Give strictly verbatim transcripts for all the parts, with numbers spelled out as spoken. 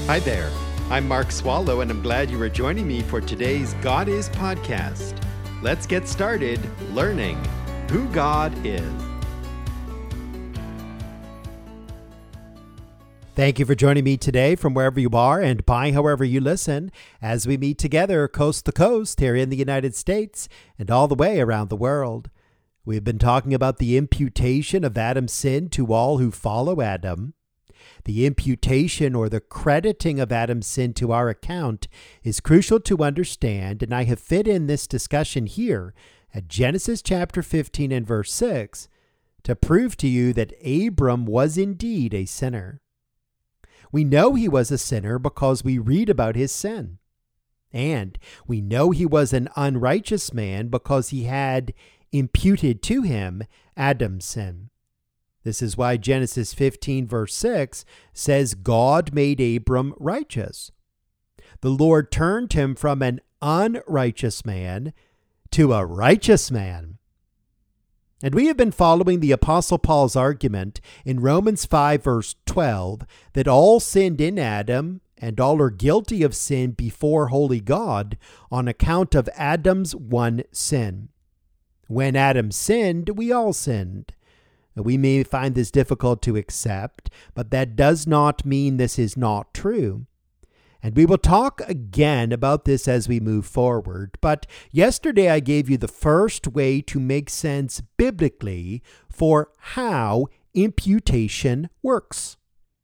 Hi there. I'm Mark Swallow, and I'm glad you are joining me for today's God Is podcast. Let's get started learning who God is. Thank you for joining me today from wherever you are and by however you listen as we meet together coast to coast here in the United States and all the way around the world. We've been talking about the imputation of Adam's sin to all who follow Adam. The imputation or the crediting of Adam's sin to our account is crucial to understand, and I have fit in this discussion here at Genesis chapter fifteen and verse six to prove to you that Abram was indeed a sinner. We know he was a sinner because we read about his sin. And we know he was an unrighteous man because he had imputed to him Adam's sin. This is why Genesis fifteen verse six says God made Abram righteous. The Lord turned him from an unrighteous man to a righteous man. And we have been following the Apostle Paul's argument in Romans five verse twelve that all sinned in Adam and all are guilty of sin before holy God on account of Adam's one sin. When Adam sinned, we all sinned. We may find this difficult to accept, but that does not mean this is not true. And we will talk again about this as we move forward. But yesterday I gave you the first way to make sense biblically for how imputation works.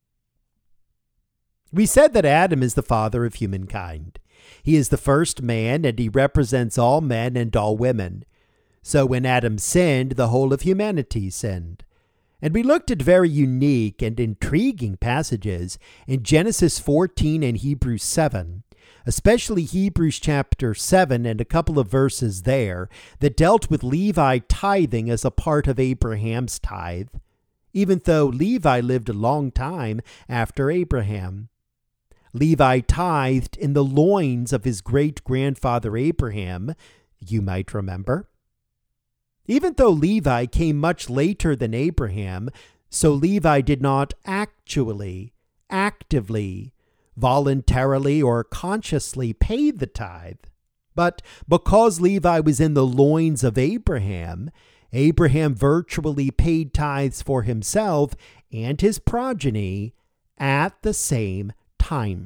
We said that Adam is the father of humankind. He is the first man, and he represents all men and all women. So when Adam sinned, the whole of humanity sinned. And we looked at very unique and intriguing passages in Genesis fourteen and Hebrews seven, especially Hebrews chapter seven and a couple of verses there that dealt with Levi tithing as a part of Abraham's tithe, even though Levi lived a long time after Abraham. Levi tithed in the loins of his great-grandfather Abraham, you might remember. Even though Levi came much later than Abraham, so Levi did not actually, actively, voluntarily, or consciously pay the tithe. But because Levi was in the loins of Abraham, Abraham virtually paid tithes for himself and his progeny at the same time.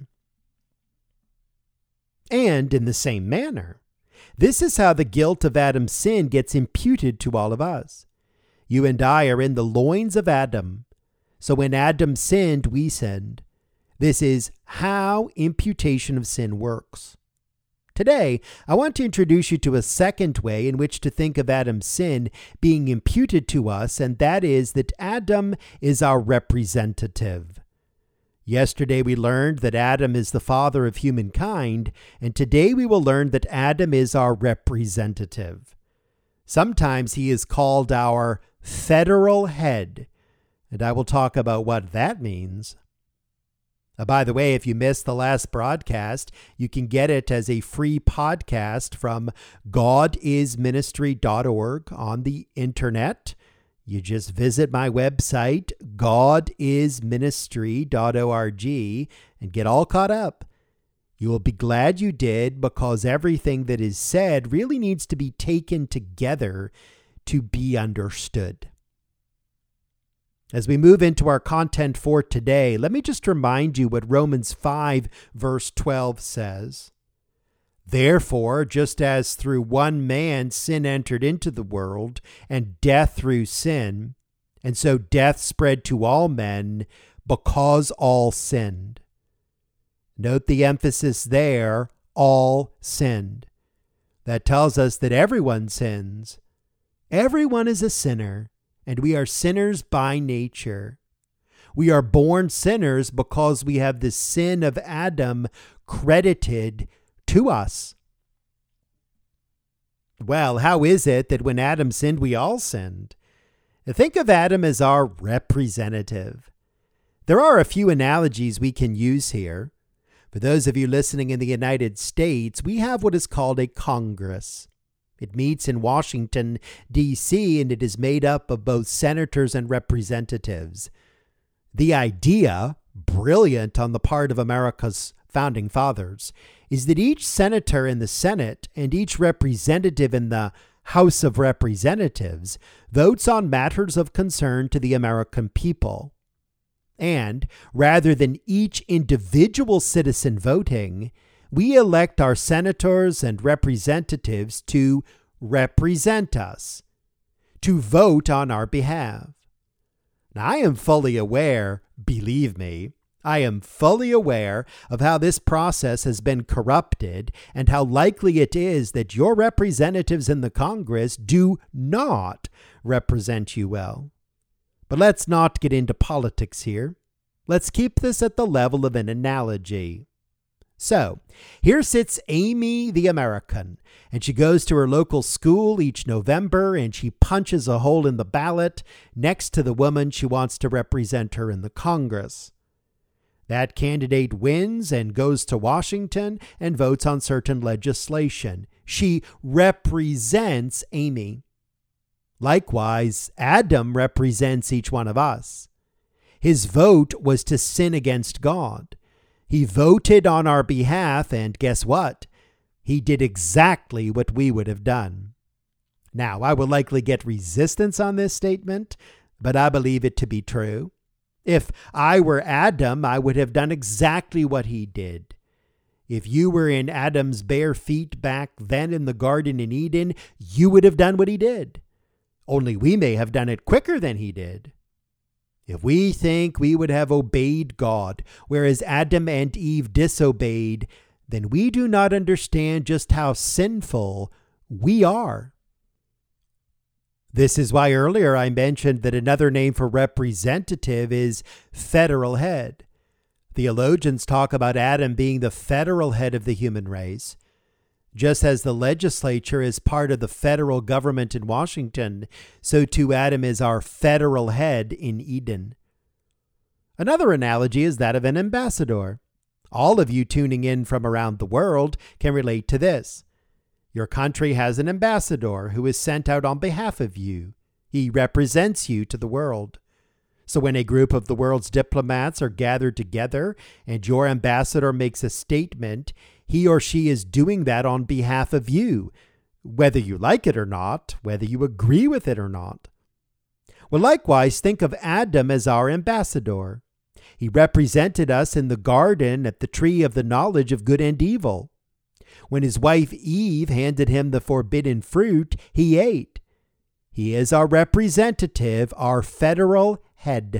And in the same manner, this is how the guilt of Adam's sin gets imputed to all of us. You and I are in the loins of Adam. So when Adam sinned, we sinned. This is how imputation of sin works. Today, I want to introduce you to a second way in which to think of Adam's sin being imputed to us, and that is that Adam is our representative. Yesterday we learned that Adam is the father of humankind, and today we will learn that Adam is our representative. Sometimes he is called our federal head, and I will talk about what that means. Uh, by the way, if you missed the last broadcast, you can get it as a free podcast from god is ministry dot org on the internet. You just visit my website, god is ministry dot org, and get all caught up. You will be glad you did, because everything that is said really needs to be taken together to be understood. As we move into our content for today, let me just remind you what Romans five verse twelve says. Therefore, just as through one man sin entered into the world, and death through sin, and so death spread to all men because all sinned. Note the emphasis there, all sinned. That tells us that everyone sins. Everyone is a sinner, and we are sinners by nature. We are born sinners because we have the sin of Adam credited to us. Well, how is it that when Adam sinned, we all sinned? Think of Adam as our representative. There are a few analogies we can use here. For those of you listening in the United States, we have what is called a Congress. It meets in Washington, D C, and it is made up of both senators and representatives. The idea brilliant on the part of America's founding fathers is that each senator in the Senate and each representative in the House of Representatives votes on matters of concern to the American people. And rather than each individual citizen voting, we elect our senators and representatives to represent us, to vote on our behalf. Now, I am fully aware, believe me, I am fully aware of how this process has been corrupted and how likely it is that your representatives in the Congress do not represent you well. But let's not get into politics here. Let's keep this at the level of an analogy. So, here sits Amy the American, and she goes to her local school each November and she punches a hole in the ballot next to the woman she wants to represent her in the Congress. That candidate wins and goes to Washington and votes on certain legislation. She represents Amy. Likewise, Adam represents each one of us. His vote was to sin against God. He voted on our behalf, and guess what? He did exactly what we would have done. Now, I will likely get resistance on this statement, but I believe it to be true. If I were Adam, I would have done exactly what he did. If you were in Adam's bare feet back then in the Garden in Eden, you would have done what he did. Only we may have done it quicker than he did. If we think we would have obeyed God, whereas Adam and Eve disobeyed, then we do not understand just how sinful we are. This is why earlier I mentioned that another name for representative is federal head. Theologians talk about Adam being the federal head of the human race. Just as the legislature is part of the federal government in Washington, so too Adam is our federal head in Eden. Another analogy is that of an ambassador. All of you tuning in from around the world can relate to this. Your country has an ambassador who is sent out on behalf of you. He represents you to the world. So when a group of the world's diplomats are gathered together and your ambassador makes a statement, he or she is doing that on behalf of you, whether you like it or not, whether you agree with it or not. Well, likewise, think of Adam as our ambassador. He represented us in the garden at the tree of the knowledge of good and evil. When his wife Eve handed him the forbidden fruit, he ate. He is our representative, our federal head.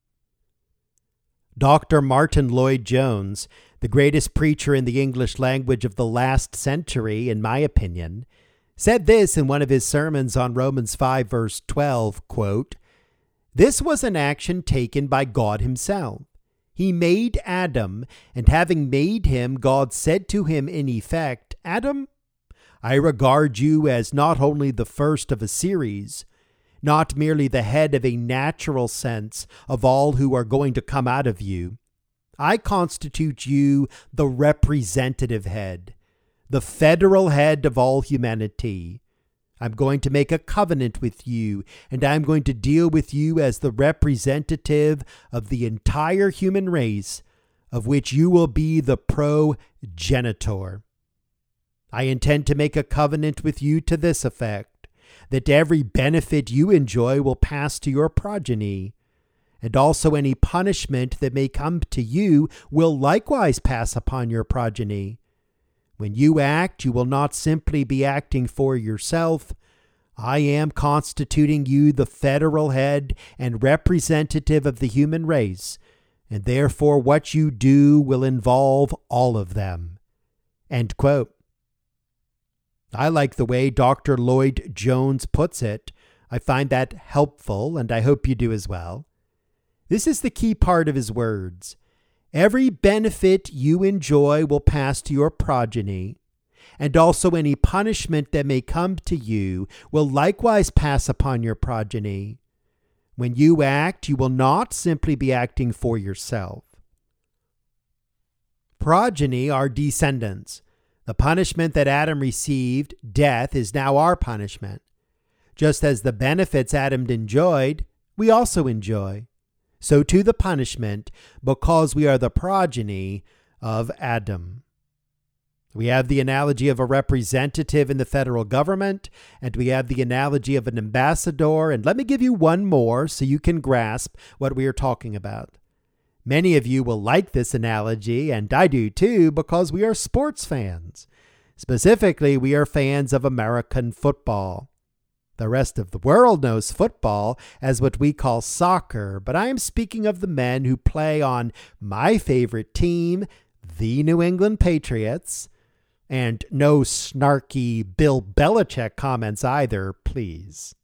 Doctor Martin Lloyd-Jones, the greatest preacher in the English language of the last century, in my opinion, said this in one of his sermons on Romans five, verse twelve, quote, "This was an action taken by God himself. He made Adam, and having made him, God said to him in effect, 'Adam, I regard you as not only the first of a series, not merely the head of a natural sense of all who are going to come out of you. I constitute you the representative head, the federal head of all humanity. I'm going to make a covenant with you, and I'm going to deal with you as the representative of the entire human race, of which you will be the progenitor. I intend to make a covenant with you to this effect, that every benefit you enjoy will pass to your progeny, and also any punishment that may come to you will likewise pass upon your progeny. When you act, you will not simply be acting for yourself. I am constituting you the federal head and representative of the human race, and therefore what you do will involve all of them." End quote. I like the way Doctor Lloyd-Jones puts it. I find that helpful, and I hope you do as well. This is the key part of his words. Every benefit you enjoy will pass to your progeny, and also any punishment that may come to you will likewise pass upon your progeny. When you act, you will not simply be acting for yourself. Progeny are descendants. The punishment that Adam received, death, is now our punishment. Just as the benefits Adam enjoyed, we also enjoy. so too the punishment, because we are the progeny of Adam. We have the analogy of a representative in the federal government, and we have the analogy of an ambassador. And let me give you one more so you can grasp what we are talking about. Many of you will like this analogy, and I do too, because we are sports fans. Specifically, we are fans of American football. The rest of the world knows football as what we call soccer, but I am speaking of the men who play on my favorite team, the New England Patriots. And no snarky Bill Belichick comments either, please.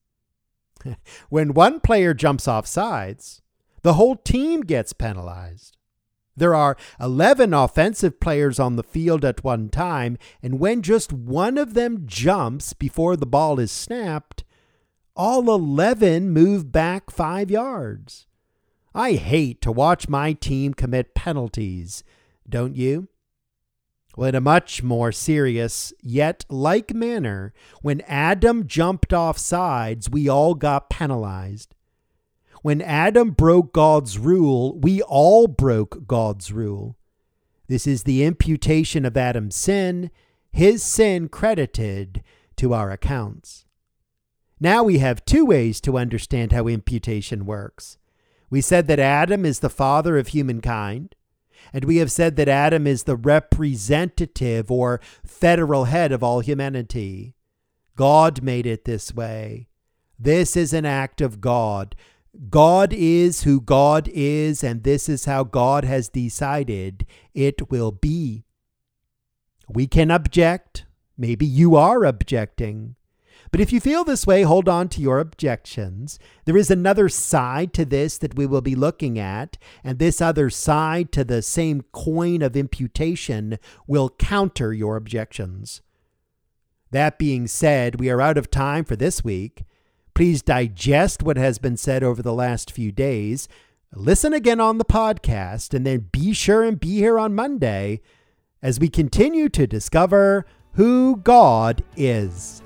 When one player jumps off sides, the whole team gets penalized. There are eleven offensive players on the field at one time, and when just one of them jumps before the ball is snapped, all eleven move back five yards. I hate to watch my team commit penalties, don't you? Well, in a much more serious, yet like manner, when Adam jumped off sides, we all got penalized. When Adam broke God's rule, we all broke God's rule. This is the imputation of Adam's sin, his sin credited to our accounts. Now we have two ways to understand how imputation works. We said that Adam is the father of humankind. And we have said that Adam is the representative or federal head of all humanity. God made it this way. This is an act of God. God is who God is, and this is how God has decided it will be. We can object. Maybe you are objecting. But if you feel this way, hold on to your objections. There is another side to this that we will be looking at, and this other side to the same coin of imputation will counter your objections. That being said, we are out of time for this week. Please digest what has been said over the last few days. Listen again on the podcast, and then be sure and be here on Monday as we continue to discover who God is.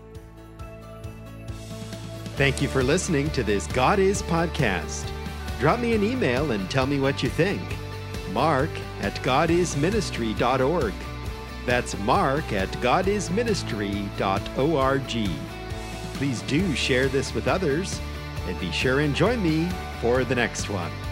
Thank you for listening to this God Is podcast. Drop me an email and tell me what you think. Mark at god is ministry dot org. That's Mark at god is ministry dot org. Please do share this with others, and be sure and join me for the next one.